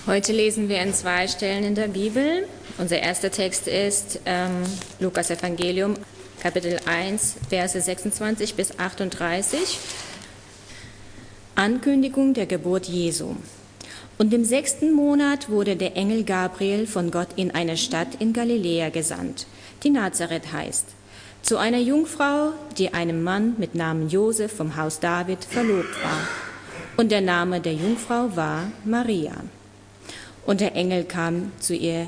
Heute lesen wir in 2 Stellen in der Bibel. Unser erster Text ist Lukas Evangelium, Kapitel 1, Verse 26 bis 38. Ankündigung der Geburt Jesu. Und im 6. Monat wurde der Engel Gabriel von Gott in eine Stadt in Galiläa gesandt, die Nazareth heißt, zu einer Jungfrau, die einem Mann mit Namen Josef vom Haus David verlobt war. Und der Name der Jungfrau war Maria. Und der Engel kam zu ihr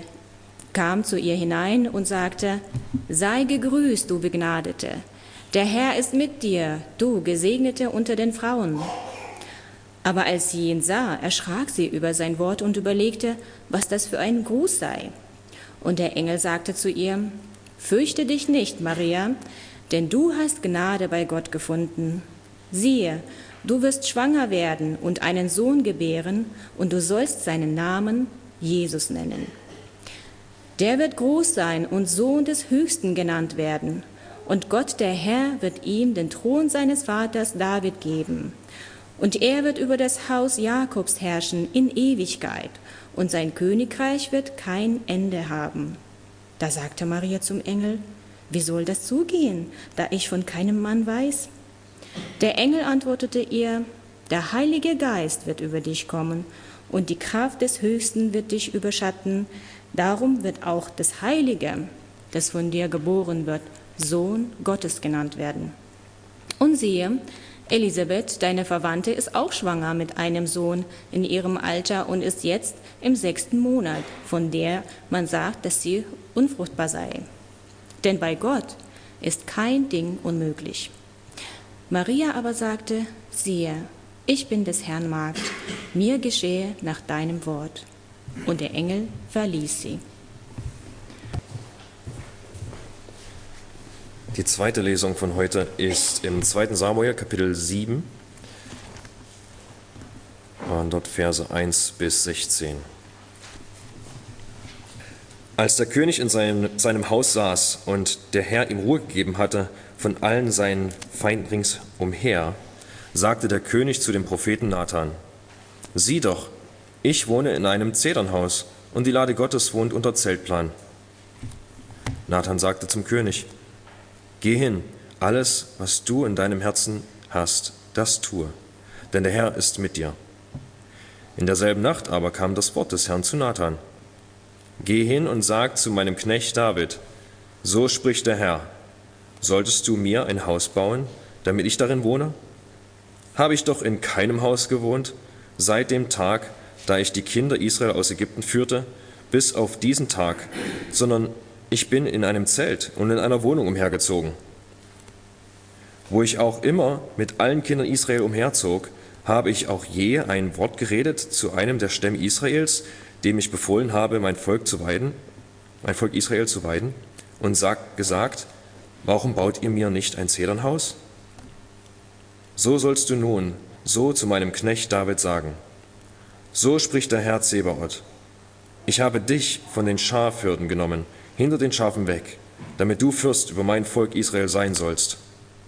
hinein und sagte: Sei gegrüßt, du Begnadete, der Herr ist mit dir, du Gesegnete unter den Frauen. Aber als sie ihn sah, erschrak sie über sein Wort und überlegte, was das für ein Gruß sei. Und der Engel sagte zu ihr: Fürchte dich nicht, Maria, denn du hast Gnade bei Gott gefunden. Siehe, du wirst schwanger werden und einen Sohn gebären, und du sollst seinen Namen Jesus nennen. Der wird groß sein und Sohn des Höchsten genannt werden, und Gott, der Herr, wird ihm den Thron seines Vaters David geben. Und er wird über das Haus Jakobs herrschen in Ewigkeit, und sein Königreich wird kein Ende haben. Da sagte Maria zum Engel: Wie soll das zugehen, da ich von keinem Mann weiß? Der Engel antwortete ihr: Der Heilige Geist wird über dich kommen, und die Kraft des Höchsten wird dich überschatten. Darum wird auch das Heilige, das von dir geboren wird, Sohn Gottes genannt werden. Und siehe, Elisabeth, deine Verwandte, ist auch schwanger mit einem Sohn in ihrem Alter und ist jetzt im 6. Monat, von der man sagt, dass sie unfruchtbar sei. Denn bei Gott ist kein Ding unmöglich. Maria aber sagte: Siehe, ich bin des Herrn Magd, mir geschehe nach deinem Wort. Und der Engel verließ sie. Die zweite Lesung von heute ist im 2. Samuel, Kapitel 7, und dort Verse 1 bis 16. Als der König in seinem Haus saß und der Herr ihm Ruhe gegeben hatte von allen seinen Feinden ringsumher, sagte der König zu dem Propheten Nathan: Sieh doch, ich wohne in einem Zedernhaus und die Lade Gottes wohnt unter Zeltplan. Nathan sagte zum König: Geh hin, alles, was du in deinem Herzen hast, das tue, denn der Herr ist mit dir. In derselben Nacht aber kam das Wort des Herrn zu Nathan: Geh hin und sag zu meinem Knecht David: So spricht der Herr: Solltest du mir ein Haus bauen, damit ich darin wohne? Habe ich doch in keinem Haus gewohnt, seit dem Tag, da ich die Kinder Israel aus Ägypten führte, bis auf diesen Tag, sondern ich bin in einem Zelt und in einer Wohnung umhergezogen. Wo ich auch immer mit allen Kindern Israel umherzog, habe ich auch je ein Wort geredet zu einem der Stämme Israels, dem ich befohlen habe, mein Volk Israel zu weiden, und gesagt: Warum baut ihr mir nicht ein Zedernhaus? So sollst du nun so zu meinem Knecht David sagen: So spricht der Herr Zebaoth: Ich habe dich von den Schafhürden genommen, hinter den Schafen weg, damit du Fürst über mein Volk Israel sein sollst.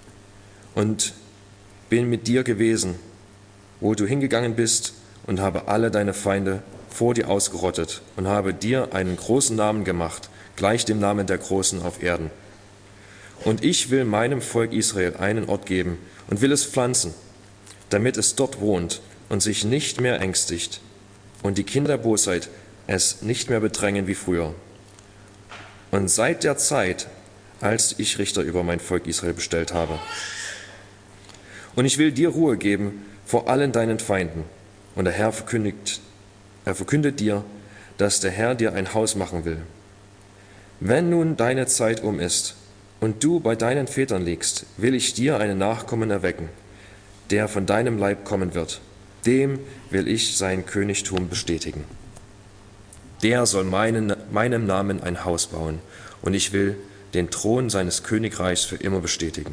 Und bin mit dir gewesen, wo du hingegangen bist, und habe alle deine Feinde vor dir ausgerottet und habe dir einen großen Namen gemacht, gleich dem Namen der Großen auf Erden. Und ich will meinem Volk Israel einen Ort geben und will es pflanzen, damit es dort wohnt und sich nicht mehr ängstigt und die Kinder der Bosheit es nicht mehr bedrängen wie früher. Und seit der Zeit, als ich Richter über mein Volk Israel bestellt habe. Und ich will dir Ruhe geben vor allen deinen Feinden. Und der Herr verkündet dir, dass der Herr dir ein Haus machen will. Wenn nun deine Zeit um ist und du bei deinen Vätern liegst, will ich dir einen Nachkommen erwecken, der von deinem Leib kommen wird. Dem will ich sein Königtum bestätigen. Der soll meinem Namen ein Haus bauen, und ich will den Thron seines Königreichs für immer bestätigen.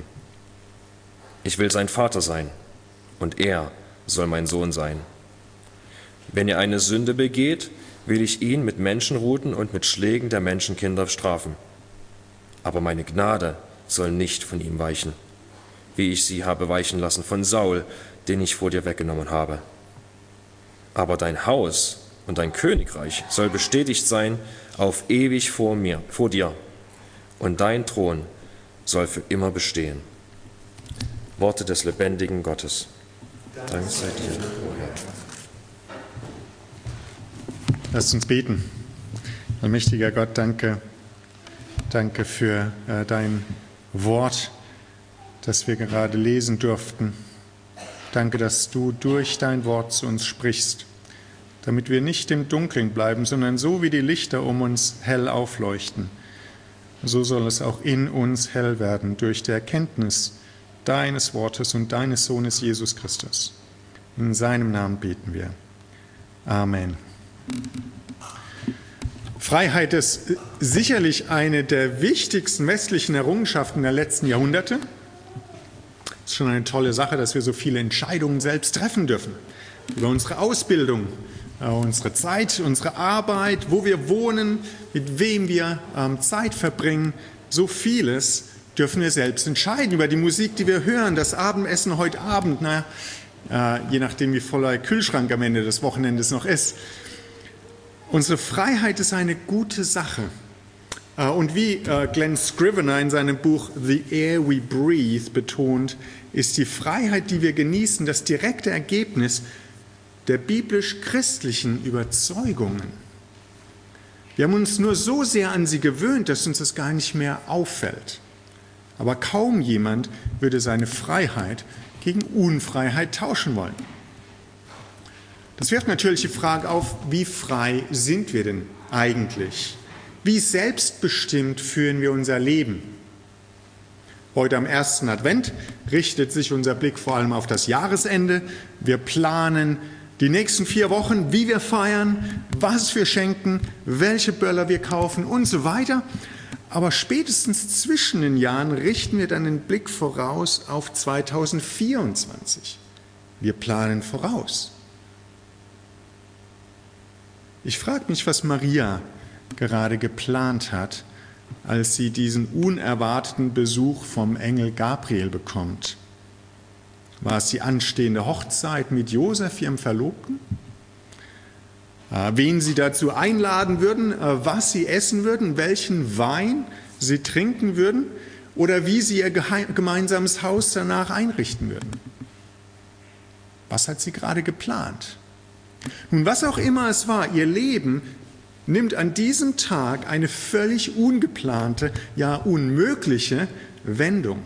Ich will sein Vater sein, und er soll mein Sohn sein. Wenn er eine Sünde begeht, will ich ihn mit Menschenruten und mit Schlägen der Menschenkinder strafen. Aber meine Gnade soll nicht von ihm weichen, wie ich sie habe weichen lassen von Saul, den ich vor dir weggenommen habe. Aber dein Haus und dein Königreich soll bestätigt sein auf ewig vor dir, und dein Thron soll für immer bestehen. Worte des lebendigen Gottes. Dank sei dir, o Herr. Lasst uns beten. Allmächtiger Gott, danke für dein Wort, das wir gerade lesen durften. Danke, dass du durch dein Wort zu uns sprichst, damit wir nicht im Dunkeln bleiben, sondern so wie die Lichter um uns hell aufleuchten. So soll es auch in uns hell werden durch die Erkenntnis deines Wortes und deines Sohnes Jesus Christus. In seinem Namen beten wir. Amen. Freiheit ist sicherlich eine der wichtigsten westlichen Errungenschaften der letzten Jahrhunderte. Es ist schon eine tolle Sache, dass wir so viele Entscheidungen selbst treffen dürfen. Über unsere Ausbildung, unsere Zeit, unsere Arbeit, wo wir wohnen, mit wem wir Zeit verbringen. So vieles dürfen wir selbst entscheiden. Über die Musik, die wir hören, das Abendessen heute Abend, je nachdem, wie voll der Kühlschrank am Ende des Wochenendes noch ist. Unsere Freiheit ist eine gute Sache. Und wie Glenn Scrivener in seinem Buch The Air We Breathe betont, ist die Freiheit, die wir genießen, das direkte Ergebnis der biblisch-christlichen Überzeugungen. Wir haben uns nur so sehr an sie gewöhnt, dass uns das gar nicht mehr auffällt. Aber kaum jemand würde seine Freiheit gegen Unfreiheit tauschen wollen. Das wirft natürlich die Frage auf, wie frei sind wir denn eigentlich? Wie selbstbestimmt führen wir unser Leben? Heute am 1. Advent richtet sich unser Blick vor allem auf das Jahresende. Wir planen die nächsten 4 Wochen, wie wir feiern, was wir schenken, welche Böller wir kaufen und so weiter. Aber spätestens zwischen den Jahren richten wir dann den Blick voraus auf 2024. Wir planen voraus. Ich frage mich, was Maria gerade geplant hat, als sie diesen unerwarteten Besuch vom Engel Gabriel bekommt. War es die anstehende Hochzeit mit Josef, ihrem Verlobten? Wen sie dazu einladen würden, was sie essen würden, welchen Wein sie trinken würden oder wie sie ihr gemeinsames Haus danach einrichten würden? Was hat sie gerade geplant? Nun, was auch immer es war, ihr Leben nimmt an diesem Tag eine völlig ungeplante, ja unmögliche Wendung.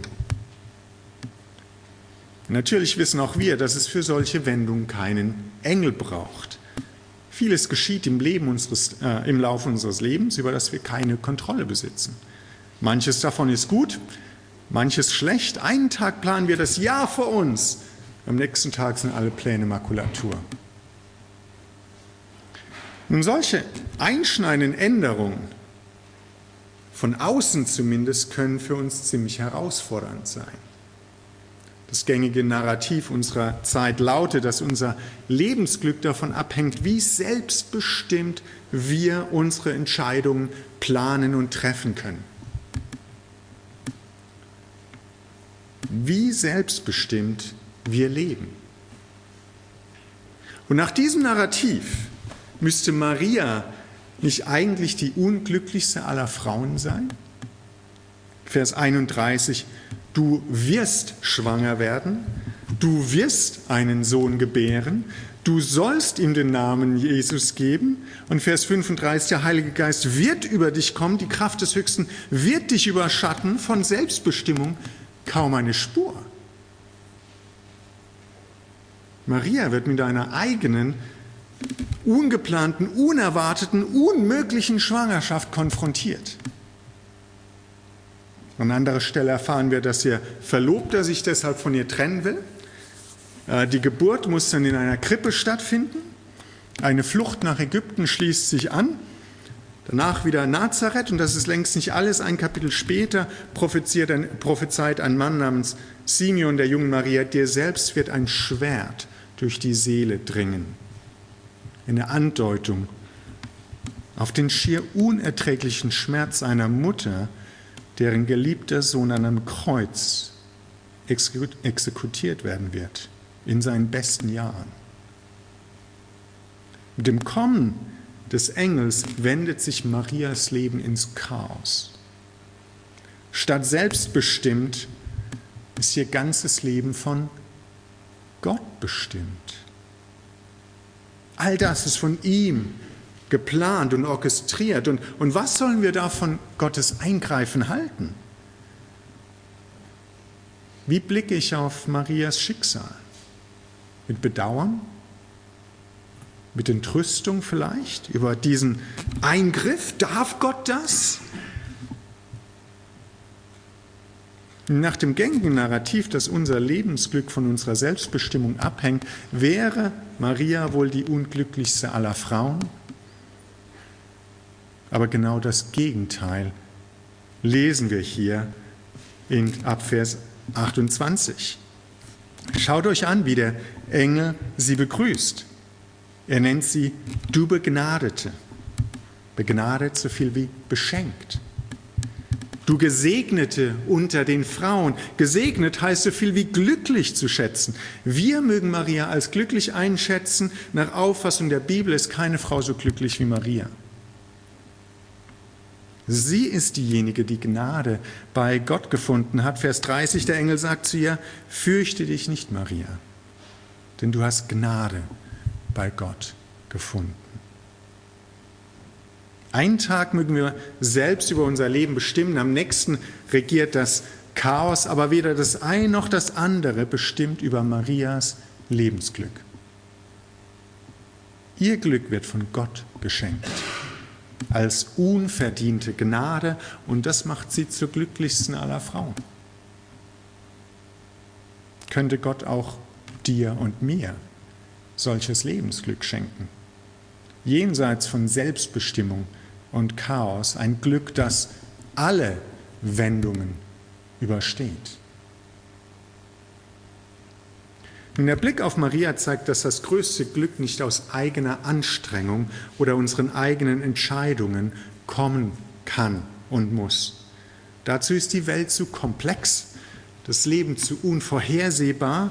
Natürlich wissen auch wir, dass es für solche Wendungen keinen Engel braucht. Vieles geschieht im Laufe unseres Lebens, über das wir keine Kontrolle besitzen. Manches davon ist gut, manches schlecht. Einen Tag planen wir das Jahr vor uns, am nächsten Tag sind alle Pläne Makulatur. Nun, solche einschneidenden Änderungen, von außen zumindest, können für uns ziemlich herausfordernd sein. Das gängige Narrativ unserer Zeit lautet, dass unser Lebensglück davon abhängt, wie selbstbestimmt wir unsere Entscheidungen planen und treffen können. Wie selbstbestimmt wir leben. Und nach diesem Narrativ müsste Maria nicht eigentlich die unglücklichste aller Frauen sein? Vers 31, du wirst schwanger werden, du wirst einen Sohn gebären, du sollst ihm den Namen Jesus geben. Und Vers 35, der Heilige Geist wird über dich kommen, die Kraft des Höchsten wird dich überschatten, von Selbstbestimmung kaum eine Spur. Maria wird mit einer eigenen, ungeplanten, unerwarteten, unmöglichen Schwangerschaft konfrontiert. An anderer Stelle erfahren wir, dass ihr Verlobter sich deshalb von ihr trennen will. Die Geburt muss dann in einer Krippe stattfinden. Eine Flucht nach Ägypten schließt sich an. Danach wieder Nazareth, und das ist längst nicht alles. Ein Kapitel später prophezeit ein Mann namens Simeon der jungen Maria, dir selbst wird ein Schwert durch die Seele dringen. Eine Andeutung auf den schier unerträglichen Schmerz einer Mutter, deren geliebter Sohn an einem Kreuz exekutiert werden wird, in seinen besten Jahren. Mit dem Kommen des Engels wendet sich Marias Leben ins Chaos. Statt selbstbestimmt ist ihr ganzes Leben von Gott bestimmt. All das ist von ihm geplant und orchestriert. Und was sollen wir da von Gottes Eingreifen halten? Wie blicke ich auf Marias Schicksal? Mit Bedauern? Mit Entrüstung vielleicht über diesen Eingriff? Darf Gott das? Nach dem gängigen Narrativ, dass unser Lebensglück von unserer Selbstbestimmung abhängt, wäre Maria wohl die unglücklichste aller Frauen. Aber genau das Gegenteil lesen wir hier ab Vers 28. Schaut euch an, wie der Engel sie begrüßt. Er nennt sie du Begnadete. Begnadet so viel wie beschenkt. Du Gesegnete unter den Frauen. Gesegnet heißt so viel wie glücklich zu schätzen. Wir mögen Maria als glücklich einschätzen. Nach Auffassung der Bibel ist keine Frau so glücklich wie Maria. Sie ist diejenige, die Gnade bei Gott gefunden hat. Vers 30, der Engel sagt zu ihr, fürchte dich nicht, Maria, denn du hast Gnade bei Gott gefunden. Einen Tag mögen wir selbst über unser Leben bestimmen, am nächsten regiert das Chaos, aber weder das eine noch das andere bestimmt über Marias Lebensglück. Ihr Glück wird von Gott geschenkt, als unverdiente Gnade, und das macht sie zur glücklichsten aller Frauen. Könnte Gott auch dir und mir solches Lebensglück schenken? Jenseits von Selbstbestimmung und Chaos, ein Glück, das alle Wendungen übersteht. Nun, der Blick auf Maria zeigt, dass das größte Glück nicht aus eigener Anstrengung oder unseren eigenen Entscheidungen kommen kann und muss. Dazu ist die Welt zu komplex, das Leben zu unvorhersehbar.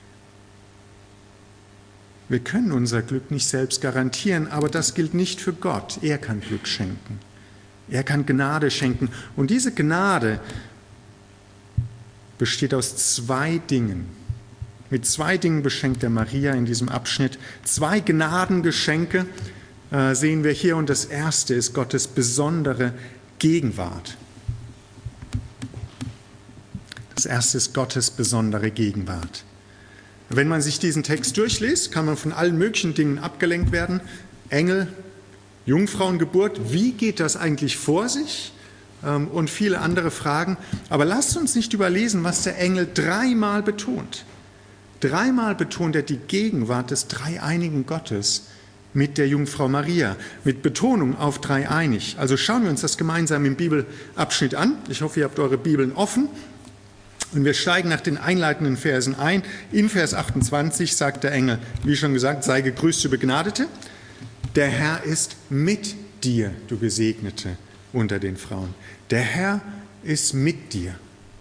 Wir können unser Glück nicht selbst garantieren, aber das gilt nicht für Gott. Er kann Glück schenken. Er kann Gnade schenken. Und diese Gnade besteht aus zwei Dingen. Mit zwei Dingen beschenkt er Maria in diesem Abschnitt. Zwei Gnadengeschenke sehen wir hier, und das erste ist Gottes besondere Gegenwart. Das erste ist Gottes besondere Gegenwart. Wenn man sich diesen Text durchliest, kann man von allen möglichen Dingen abgelenkt werden. Engel, Jungfrauengeburt, wie geht das eigentlich vor sich? Und viele andere Fragen. Aber lasst uns nicht überlesen, was der Engel dreimal betont. Dreimal betont er die Gegenwart des dreieinigen Gottes mit der Jungfrau Maria, mit Betonung auf dreieinig. Also schauen wir uns das gemeinsam im Bibelabschnitt an. Ich hoffe, ihr habt eure Bibeln offen. Und wir steigen nach den einleitenden Versen ein. In Vers 28 sagt der Engel, wie schon gesagt, sei gegrüßt, du Begnadete. Der Herr ist mit dir, du Gesegnete unter den Frauen. Der Herr ist mit dir.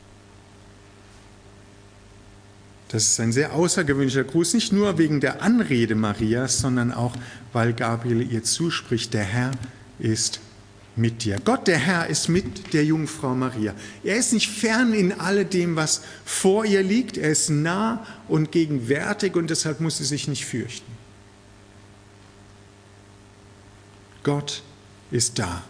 Das ist ein sehr außergewöhnlicher Gruß, nicht nur wegen der Anrede Marias, sondern auch, weil Gabriel ihr zuspricht, der Herr ist mit dir. Gott, der Herr, ist mit der Jungfrau Maria. Er ist nicht fern in alledem, was vor ihr liegt. Er ist nah und gegenwärtig, und deshalb muss sie sich nicht fürchten. Gott ist da.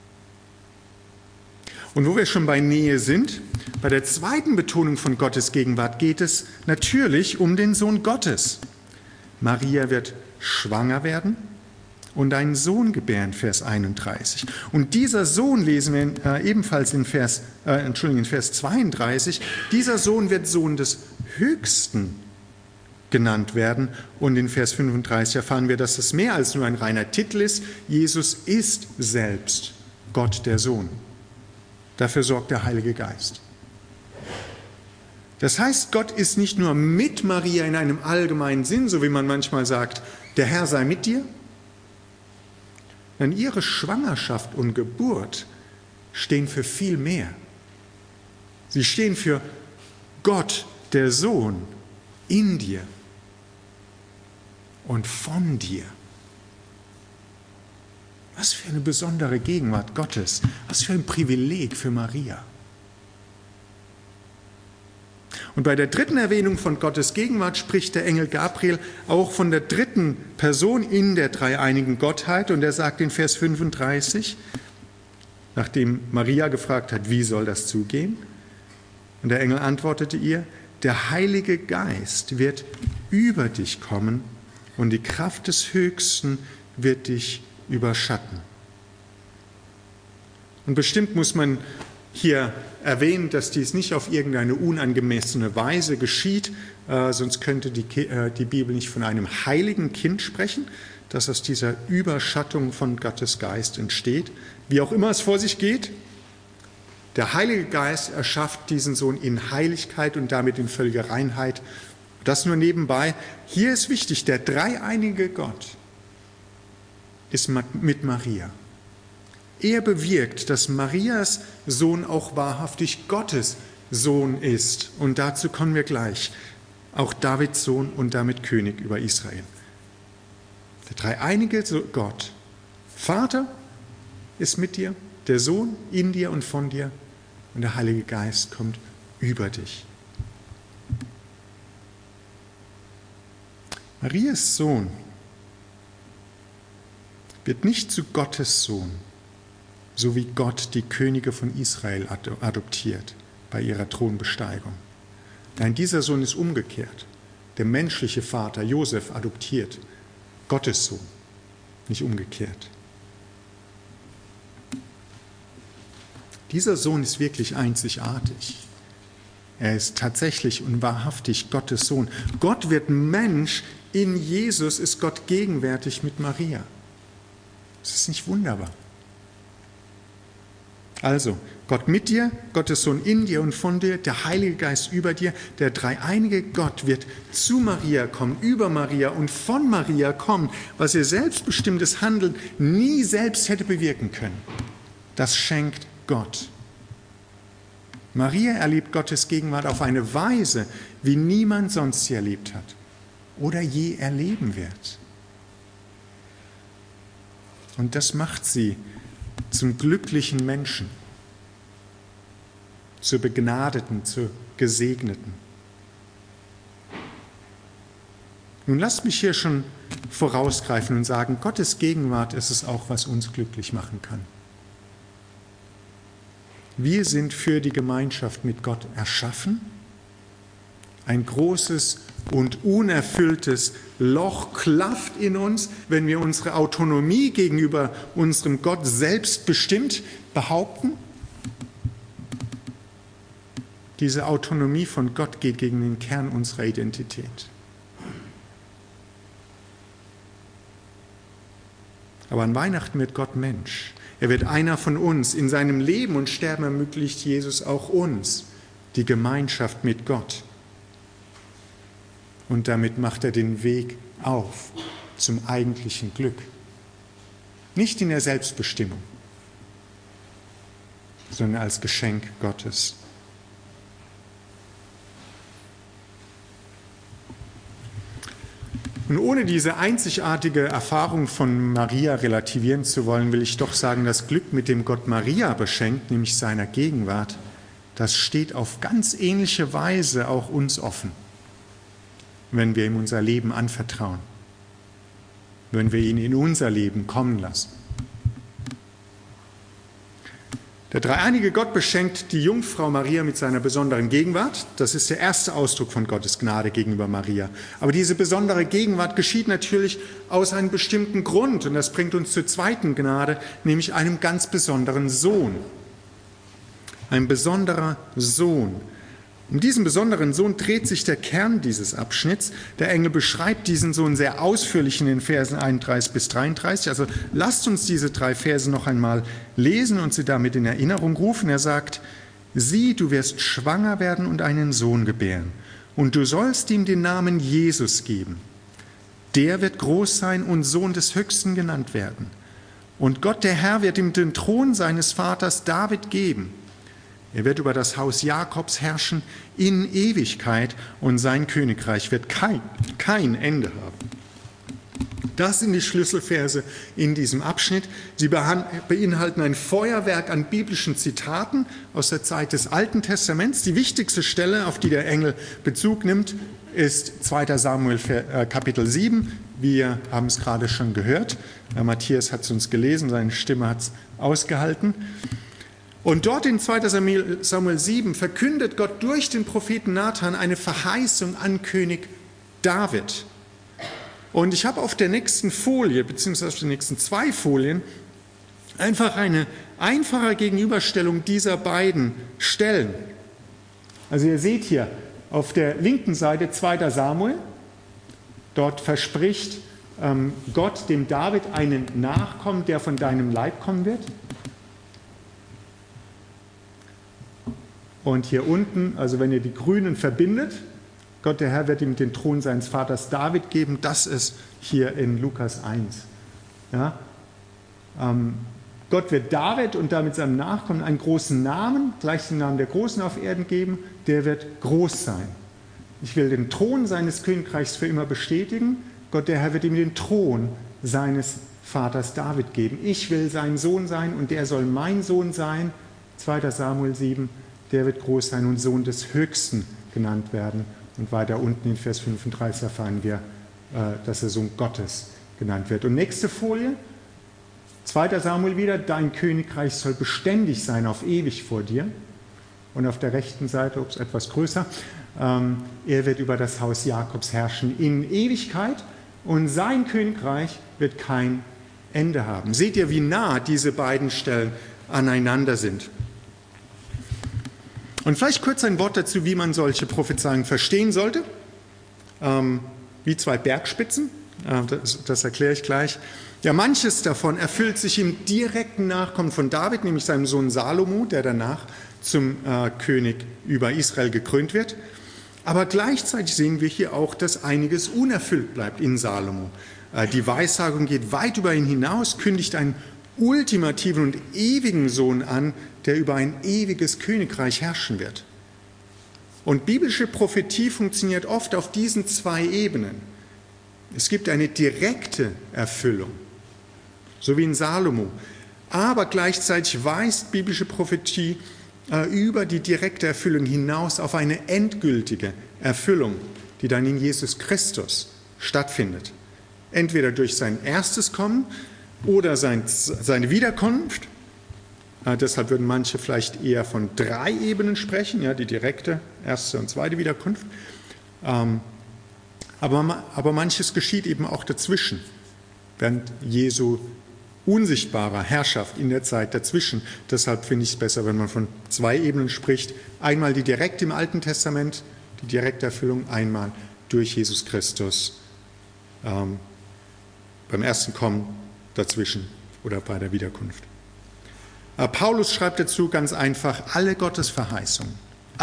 Und wo wir schon bei Nähe sind, bei der zweiten Betonung von Gottes Gegenwart geht es natürlich um den Sohn Gottes. Maria wird schwanger werden und einen Sohn gebären, Vers 31. Und dieser Sohn lesen wir ebenfalls in Vers 32. Dieser Sohn wird Sohn des Höchsten genannt werden. Und in Vers 35 erfahren wir, dass es mehr als nur ein reiner Titel ist. Jesus ist selbst Gott der Sohn. Dafür sorgt der Heilige Geist. Das heißt, Gott ist nicht nur mit Maria in einem allgemeinen Sinn, so wie man manchmal sagt, der Herr sei mit dir. Denn ihre Schwangerschaft und Geburt stehen für viel mehr. Sie stehen für Gott, der Sohn, in dir und von dir. Was für eine besondere Gegenwart Gottes. Was für ein Privileg für Maria. Und bei der dritten Erwähnung von Gottes Gegenwart spricht der Engel Gabriel auch von der dritten Person in der dreieinigen Gottheit. Und er sagt in Vers 35, nachdem Maria gefragt hat, wie soll das zugehen? Und der Engel antwortete ihr, der Heilige Geist wird über dich kommen und die Kraft des Höchsten wird dich überschatten. Und bestimmt muss man hier erwähnen, dass dies nicht auf irgendeine unangemessene Weise geschieht, sonst könnte die Bibel nicht von einem heiligen Kind sprechen, das aus dieser Überschattung von Gottes Geist entsteht. Wie auch immer es vor sich geht, der Heilige Geist erschafft diesen Sohn in Heiligkeit und damit in völliger Reinheit. Das nur nebenbei. Hier ist wichtig, der dreieinige Gott ist mit Maria. Er bewirkt, dass Marias Sohn auch wahrhaftig Gottes Sohn ist. Und dazu kommen wir gleich. Auch Davids Sohn und damit König über Israel. Der dreieinige Gott, Vater ist mit dir, der Sohn in dir und von dir und der Heilige Geist kommt über dich. Marias Sohn wird nicht zu Gottes Sohn, so wie Gott die Könige von Israel adoptiert bei ihrer Thronbesteigung. Nein, dieser Sohn ist umgekehrt. Der menschliche Vater Josef adoptiert Gottes Sohn, nicht umgekehrt. Dieser Sohn ist wirklich einzigartig. Er ist tatsächlich und wahrhaftig Gottes Sohn. Gott wird Mensch, in Jesus ist Gott gegenwärtig mit Maria. Das ist nicht wunderbar. Also, Gott mit dir, Gottes Sohn in dir und von dir, der Heilige Geist über dir, der dreieinige Gott wird zu Maria kommen, über Maria und von Maria kommen, was ihr selbstbestimmtes Handeln nie selbst hätte bewirken können. Das schenkt Gott. Maria erlebt Gottes Gegenwart auf eine Weise, wie niemand sonst sie erlebt hat oder je erleben wird. Und das macht sie zum glücklichen Menschen, zur Begnadeten, zur Gesegneten. Nun lasst mich hier schon vorausgreifen und sagen, Gottes Gegenwart ist es auch, was uns glücklich machen kann. Wir sind für die Gemeinschaft mit Gott erschaffen. Ein großes und unerfülltes Loch klafft in uns, wenn wir unsere Autonomie gegenüber unserem Gott selbstbestimmt behaupten. Diese Autonomie von Gott geht gegen den Kern unserer Identität. Aber an Weihnachten wird Gott Mensch. Er wird einer von uns. In seinem Leben und Sterben ermöglicht Jesus auch uns die Gemeinschaft mit Gott. Und damit macht er den Weg auf zum eigentlichen Glück. Nicht in der Selbstbestimmung, sondern als Geschenk Gottes. Und ohne diese einzigartige Erfahrung von Maria relativieren zu wollen, will ich doch sagen, das Glück, mit dem Gott Maria beschenkt, nämlich seiner Gegenwart, das steht auf ganz ähnliche Weise auch uns offen, wenn wir ihm unser Leben anvertrauen, wenn wir ihn in unser Leben kommen lassen. Der dreieinige Gott beschenkt die Jungfrau Maria mit seiner besonderen Gegenwart. Das ist der erste Ausdruck von Gottes Gnade gegenüber Maria. Aber diese besondere Gegenwart geschieht natürlich aus einem bestimmten Grund. Und das bringt uns zur zweiten Gnade, nämlich einem ganz besonderen Sohn. Ein besonderer Sohn. Um diesen besonderen Sohn dreht sich der Kern dieses Abschnitts. Der Engel beschreibt diesen Sohn sehr ausführlich in den Versen 31 bis 33. Also lasst uns diese 3 Verse noch einmal lesen und sie damit in Erinnerung rufen. Er sagt, sieh, du wirst schwanger werden und einen Sohn gebären. Und du sollst ihm den Namen Jesus geben. Der wird groß sein und Sohn des Höchsten genannt werden. Und Gott, der Herr, wird ihm den Thron seines Vaters David geben. Er wird über das Haus Jakobs herrschen in Ewigkeit und sein Königreich wird kein Ende haben. Das sind die Schlüsselverse in diesem Abschnitt. Sie beinhalten ein Feuerwerk an biblischen Zitaten aus der Zeit des Alten Testaments. Die wichtigste Stelle, auf die der Engel Bezug nimmt, ist 2. Samuel Kapitel 7. Wir haben es gerade schon gehört. Matthias hat es uns gelesen, seine Stimme hat es ausgehalten. Und dort in 2. Samuel 7 verkündet Gott durch den Propheten Nathan eine Verheißung an König David. Und ich habe auf der nächsten Folie, beziehungsweise auf den nächsten 2 Folien, einfach eine einfache Gegenüberstellung dieser beiden Stellen. Also ihr seht hier auf der linken Seite 2. Samuel, dort verspricht Gott dem David einen Nachkommen, der von deinem Leib kommen wird. Und hier unten, also wenn ihr die Grünen verbindet, Gott, der Herr, wird ihm den Thron seines Vaters David geben. Das ist hier in Lukas 1. Ja? Gott wird David und damit seinem Nachkommen einen großen Namen, gleich den Namen der Großen auf Erden geben. Der wird groß sein. Ich will den Thron seines Königreichs für immer bestätigen. Gott, der Herr, wird ihm den Thron seines Vaters David geben. Ich will sein Sohn sein und der soll mein Sohn sein. 2. Samuel 7. Der wird groß sein und Sohn des Höchsten genannt werden. Und weiter unten in Vers 35 erfahren wir, dass er Sohn Gottes genannt wird. Und nächste Folie, 2. Samuel wieder, dein Königreich soll beständig sein, auf ewig vor dir. Und auf der rechten Seite, etwas größer, er wird über das Haus Jakobs herrschen in Ewigkeit und sein Königreich wird kein Ende haben. Seht ihr, wie nah diese beiden Stellen aneinander sind? Und vielleicht kurz ein Wort dazu, wie man solche Prophezeiungen verstehen sollte. Wie 2 Bergspitzen, das erkläre ich gleich. Ja, manches davon erfüllt sich im direkten Nachkommen von David, nämlich seinem Sohn Salomo, der danach zum König über Israel gekrönt wird. Aber gleichzeitig sehen wir hier auch, dass einiges unerfüllt bleibt in Salomo. Die Weissagung geht weit über ihn hinaus, kündigt einen ultimativen und ewigen Sohn an, der über ein ewiges Königreich herrschen wird. Und biblische Prophetie funktioniert oft auf diesen 2 Ebenen. Es gibt eine direkte Erfüllung, so wie in Salomo. Aber gleichzeitig weist biblische Prophetie über die direkte Erfüllung hinaus auf eine endgültige Erfüllung, die dann in Jesus Christus stattfindet. Entweder durch sein erstes Kommen oder seine Wiederkunft. Deshalb würden manche vielleicht eher von 3 Ebenen sprechen, ja, die direkte, erste und zweite Wiederkunft. Aber manches geschieht eben auch dazwischen, während Jesu unsichtbarer Herrschaft in der Zeit dazwischen. Deshalb finde ich es besser, wenn man von 2 Ebenen spricht. Einmal die direkt im Alten Testament, die direkte Erfüllung, einmal durch Jesus Christus beim ersten Kommen, dazwischen oder bei der Wiederkunft. Paulus schreibt dazu ganz einfach, alle Gottes Verheißungen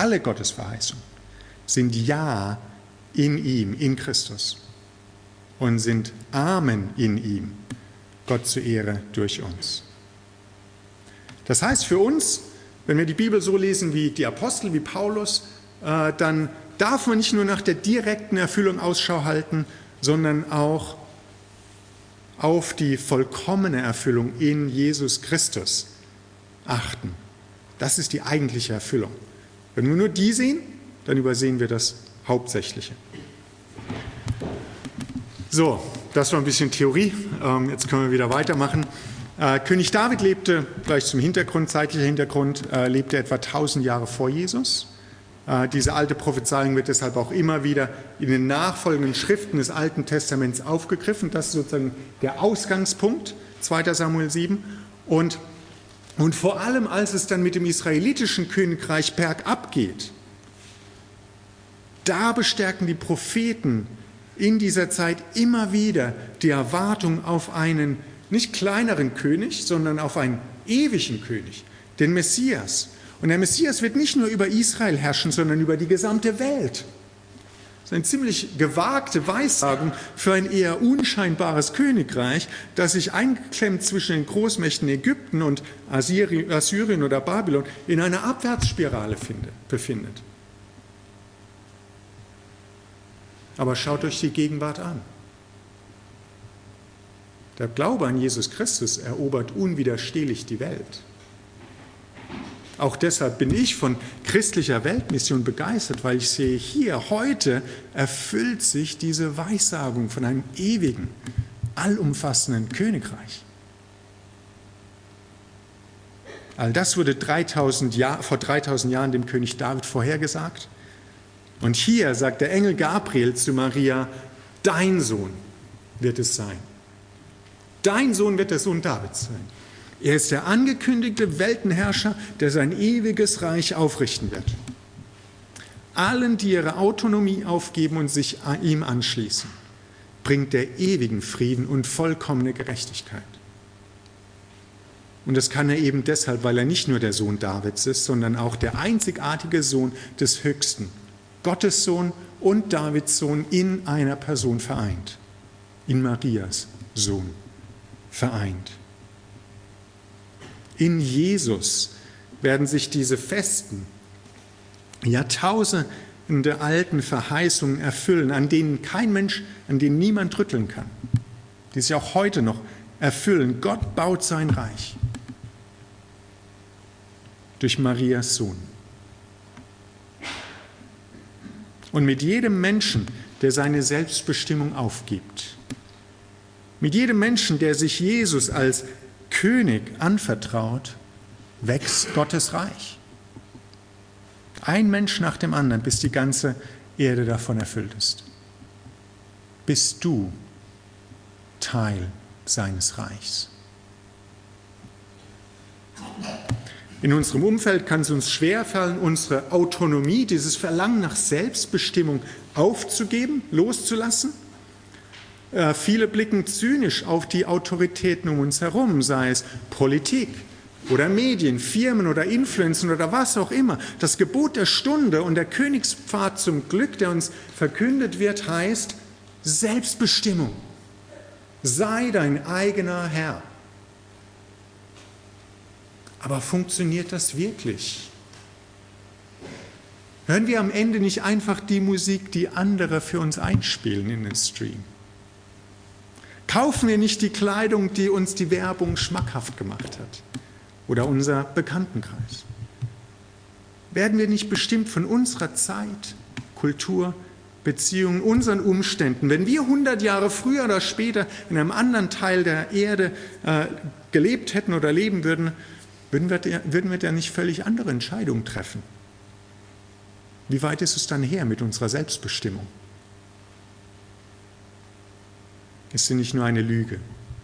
sind Ja in ihm, in Christus und sind Amen in ihm, Gott zur Ehre durch uns. Das heißt für uns, wenn wir die Bibel so lesen wie die Apostel, wie Paulus, dann darf man nicht nur nach der direkten Erfüllung Ausschau halten, sondern auch auf die vollkommene Erfüllung in Jesus Christus achten. Das ist die eigentliche Erfüllung. Wenn wir nur die sehen, dann übersehen wir das Hauptsächliche. So, das war ein bisschen Theorie. Jetzt können wir wieder weitermachen. König David lebte, gleich zum Hintergrund, zeitlicher Hintergrund, lebte etwa 1000 Jahre vor Jesus. Diese alte Prophezeiung wird deshalb auch immer wieder in den nachfolgenden Schriften des Alten Testaments aufgegriffen. Das ist sozusagen der Ausgangspunkt, 2. Samuel 7. Und vor allem, als es dann mit dem israelitischen Königreich bergab geht, da bestärken die Propheten in dieser Zeit immer wieder die Erwartung auf einen nicht kleineren König, sondern auf einen ewigen König, den Messias. Und der Messias wird nicht nur über Israel herrschen, sondern über die gesamte Welt. Das ist eine ziemlich gewagte Weissagung für ein eher unscheinbares Königreich, das sich eingeklemmt zwischen den Großmächten Ägypten und Assyrien oder Babylon in einer Abwärtsspirale befindet. Aber schaut euch die Gegenwart an. Der Glaube an Jesus Christus erobert unwiderstehlich die Welt. Auch deshalb bin ich von christlicher Weltmission begeistert, weil ich sehe, hier, heute erfüllt sich diese Weissagung von einem ewigen, allumfassenden Königreich. All das wurde vor 3000 Jahren dem König David vorhergesagt. Und hier sagt der Engel Gabriel zu Maria, dein Sohn wird es sein. Dein Sohn wird der Sohn Davids sein. Er ist der angekündigte Weltenherrscher, der sein ewiges Reich aufrichten wird. Allen, die ihre Autonomie aufgeben und sich ihm anschließen, bringt er ewigen Frieden und vollkommene Gerechtigkeit. Und das kann er eben deshalb, weil er nicht nur der Sohn Davids ist, sondern auch der einzigartige Sohn des Höchsten, Gottes Sohn und Davids Sohn in einer Person vereint, in Marias Sohn vereint. In Jesus werden sich diese festen, Jahrtausende alten Verheißungen erfüllen, an denen kein Mensch, an denen niemand rütteln kann, die sich auch heute noch erfüllen. Gott baut sein Reich durch Marias Sohn. Und mit jedem Menschen, der seine Selbstbestimmung aufgibt, mit jedem Menschen, der sich Jesus als König anvertraut, wächst Gottes Reich. Ein Mensch nach dem anderen, bis die ganze Erde davon erfüllt ist. Bist du Teil seines Reichs. In unserem Umfeld kann es uns schwerfallen, unsere Autonomie, dieses Verlangen nach Selbstbestimmung aufzugeben, loszulassen. Viele blicken zynisch auf die Autoritäten um uns herum, sei es Politik oder Medien, Firmen oder Influencer oder was auch immer. Das Gebot der Stunde und der Königspfad zum Glück, der uns verkündet wird, heißt Selbstbestimmung. Sei dein eigener Herr. Aber funktioniert das wirklich? Hören wir am Ende nicht einfach die Musik, die andere für uns einspielen in den Stream? Kaufen wir nicht die Kleidung, die uns die Werbung schmackhaft gemacht hat? Oder unser Bekanntenkreis? Werden wir nicht bestimmt von unserer Zeit, Kultur, Beziehungen, unseren Umständen? Wenn wir 100 Jahre früher oder später in einem anderen Teil der Erde gelebt hätten oder leben würden wir da nicht völlig andere Entscheidungen treffen? Wie weit ist es dann her mit unserer Selbstbestimmung? Ist sie nicht nur eine Lüge?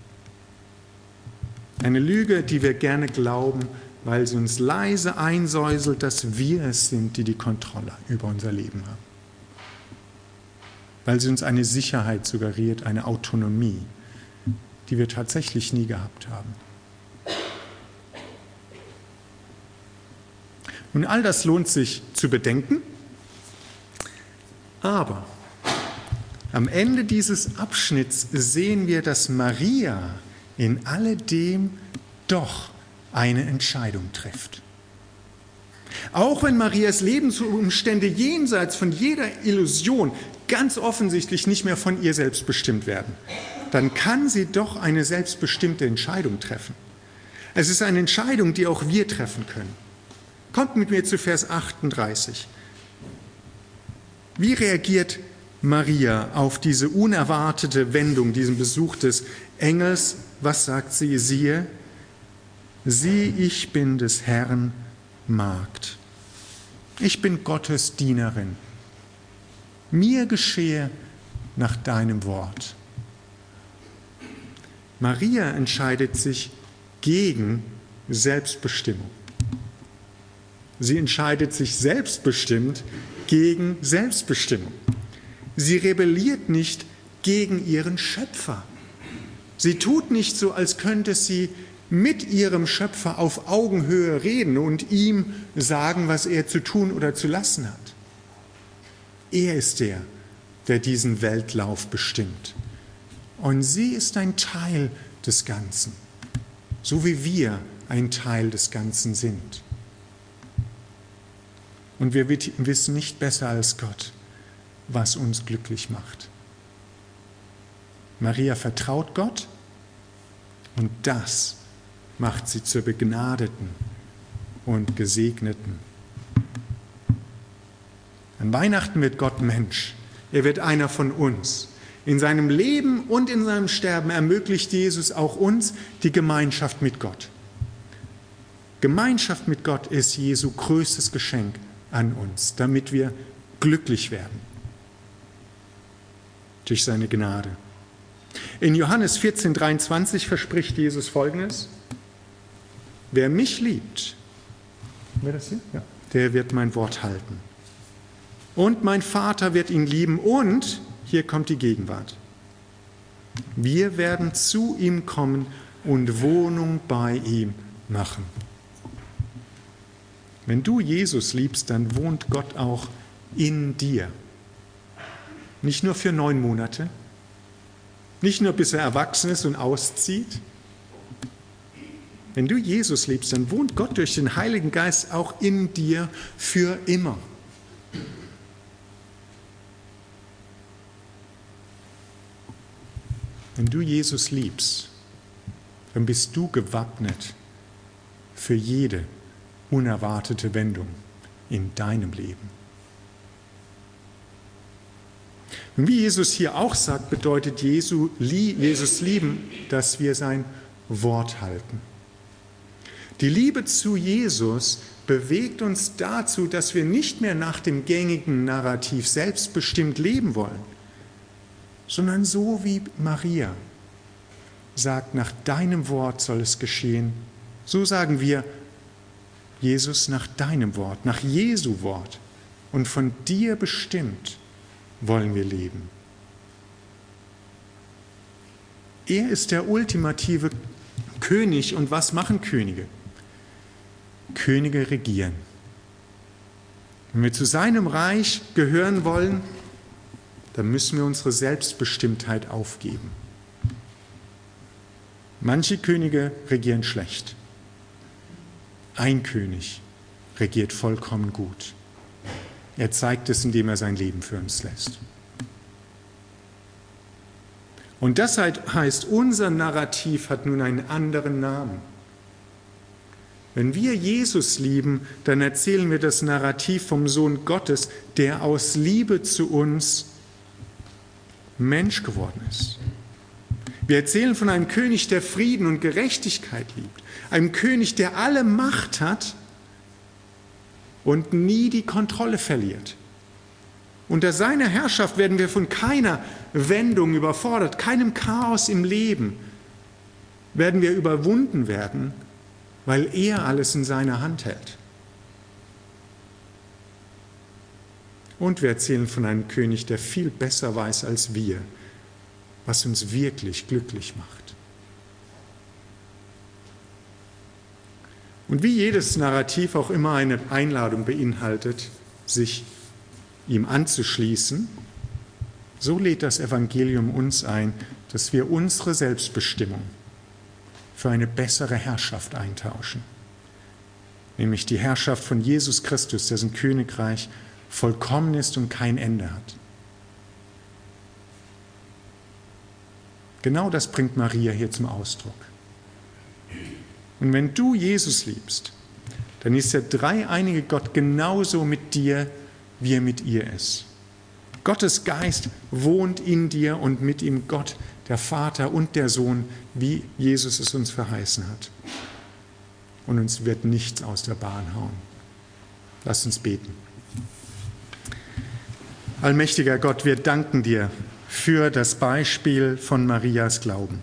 Eine Lüge, die wir gerne glauben, weil sie uns leise einsäuselt, dass wir es sind, die die Kontrolle über unser Leben haben. Weil sie uns eine Sicherheit suggeriert, eine Autonomie, die wir tatsächlich nie gehabt haben. Und all das lohnt sich zu bedenken, aber am Ende dieses Abschnitts sehen wir, dass Maria in alledem doch eine Entscheidung trifft. Auch wenn Marias Lebensumstände jenseits von jeder Illusion ganz offensichtlich nicht mehr von ihr selbst bestimmt werden, dann kann sie doch eine selbstbestimmte Entscheidung treffen. Es ist eine Entscheidung, die auch wir treffen können. Kommt mit mir zu Vers 38. Wie reagiert Maria auf diese unerwartete Wendung, diesen Besuch des Engels? Was sagt sie? Siehe, ich bin des Herrn Magd. Ich bin Gottes Dienerin. Mir geschehe nach deinem Wort. Maria entscheidet sich gegen Selbstbestimmung. Sie entscheidet sich selbstbestimmt gegen Selbstbestimmung. Sie rebelliert nicht gegen ihren Schöpfer. Sie tut nicht so, als könnte sie mit ihrem Schöpfer auf Augenhöhe reden und ihm sagen, was er zu tun oder zu lassen hat. Er ist der diesen Weltlauf bestimmt. Und sie ist ein Teil des Ganzen, so wie wir ein Teil des Ganzen sind. Und wir wissen nicht besser als Gott, was uns glücklich macht. Maria vertraut Gott Und das macht sie zur Begnadeten und Gesegneten. An Weihnachten wird Gott Mensch. Er wird einer von uns. In seinem Leben und in seinem Sterben ermöglicht Jesus auch uns die Gemeinschaft mit Gott. Gemeinschaft mit Gott ist Jesu größtes Geschenk an uns, damit wir glücklich werden durch seine Gnade. In Johannes 14,23 verspricht Jesus Folgendes: Wer mich liebt, der wird mein Wort halten. Und mein Vater wird ihn lieben und, hier kommt die Gegenwart, wir werden zu ihm kommen und Wohnung bei ihm machen. Wenn du Jesus liebst, dann wohnt Gott auch in dir. Nicht nur für 9 Monate, nicht nur bis er erwachsen ist und auszieht. Wenn du Jesus liebst, dann wohnt Gott durch den Heiligen Geist auch in dir für immer. Wenn du Jesus liebst, dann bist du gewappnet für jede unerwartete Wendung in deinem Leben. Und wie Jesus hier auch sagt, bedeutet Jesus lieben, dass wir sein Wort halten. Die Liebe zu Jesus bewegt uns dazu, dass wir nicht mehr nach dem gängigen Narrativ selbstbestimmt leben wollen, sondern so wie Maria sagt, nach deinem Wort soll es geschehen. So sagen wir, Jesus, nach deinem Wort, nach Jesu Wort und von dir bestimmt wollen wir leben. Er ist der ultimative König. Und was machen Könige? Könige regieren. Wenn wir zu seinem Reich gehören wollen, dann müssen wir unsere Selbstbestimmtheit aufgeben. Manche Könige regieren schlecht. Ein König regiert vollkommen gut. Er zeigt es, indem er sein Leben für uns lässt. Und das heißt, unser Narrativ hat nun einen anderen Namen. Wenn wir Jesus lieben, dann erzählen wir das Narrativ vom Sohn Gottes, der aus Liebe zu uns Mensch geworden ist. Wir erzählen von einem König, der Frieden und Gerechtigkeit liebt. Einem König, der alle Macht hat und nie die Kontrolle verliert. Unter seiner Herrschaft werden wir von keiner Wendung überfordert, keinem Chaos im Leben werden wir überwunden werden, weil er alles in seiner Hand hält. Und wir erzählen von einem König, der viel besser weiß als wir, was uns wirklich glücklich macht. Und wie jedes Narrativ auch immer eine Einladung beinhaltet, sich ihm anzuschließen, so lädt das Evangelium uns ein, dass wir unsere Selbstbestimmung für eine bessere Herrschaft eintauschen, nämlich die Herrschaft von Jesus Christus, dessen Königreich vollkommen ist und kein Ende hat. Genau das bringt Maria hier zum Ausdruck. Und wenn du Jesus liebst, dann ist der dreieinige Gott genauso mit dir, wie er mit ihr ist. Gottes Geist wohnt in dir und mit ihm Gott, der Vater und der Sohn, wie Jesus es uns verheißen hat. Und uns wird nichts aus der Bahn hauen. Lass uns beten. Allmächtiger Gott, wir danken dir für das Beispiel von Marias Glauben.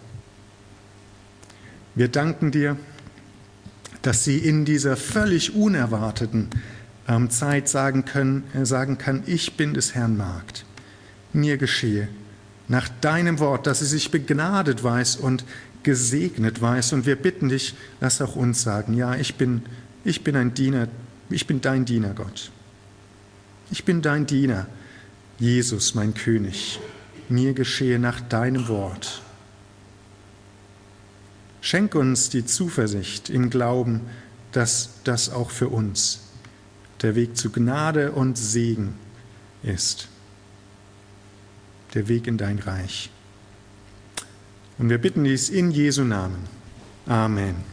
Wir danken dir, dass sie in dieser völlig unerwarteten Zeit sagen kann, ich bin des Herrn Magd. Mir geschehe nach deinem Wort, dass sie sich begnadet weiß und gesegnet weiß. Und wir bitten dich, lass auch uns sagen, ja, ich bin ein Diener, ich bin dein Diener, Gott. Ich bin dein Diener, Jesus, mein König. Mir geschehe nach deinem Wort. Schenk uns die Zuversicht im Glauben, dass das auch für uns der Weg zu Gnade und Segen ist. Der Weg in dein Reich. Und wir bitten dies in Jesu Namen. Amen.